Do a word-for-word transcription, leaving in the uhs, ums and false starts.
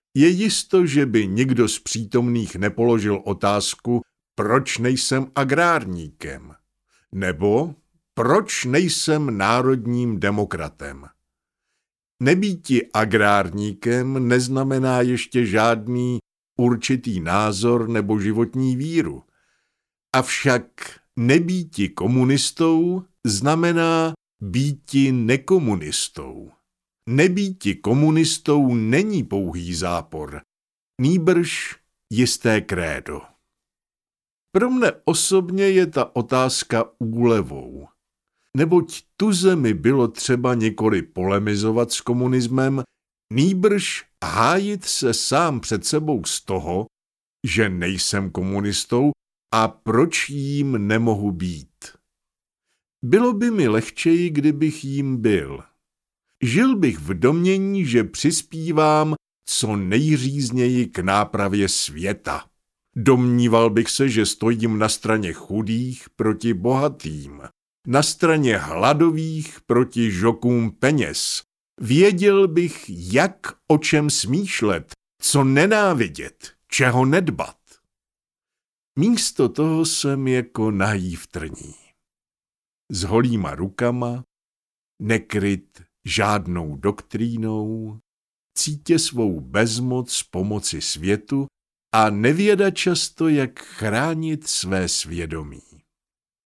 Je jisto, že by nikdo z přítomných nepoložil otázku, proč nejsem agrárníkem, nebo proč nejsem národním demokratem. Nebýti agrárníkem neznamená ještě žádný určitý názor nebo životní víru. Avšak nebýti komunistou znamená býti nekomunistou. Nebýti komunistou není pouhý zápor, nýbrž jisté krédo. Pro mne osobně je ta otázka úlevou, neboť tu zemi bylo třeba nikoli polemizovat s komunismem, nýbrž hájit se sám před sebou z toho, že nejsem komunistou a proč jím nemohu být. Bylo by mi lehčeji, kdybych jím byl. Žil bych v domnění, že přispívám co nejřízněji k nápravě světa. Domníval bych se, že stojím na straně chudých proti bohatým, na straně hladových proti žokům peněz. Věděl bych, jak o čem smýšlet, co nenávidět, čeho nedbat. Místo toho jsem jako nahý v trní. S holýma rukama, nekryt žádnou doktrínou, cítě svou bezmoc pomoci světu a nevěda často, jak chránit své svědomí.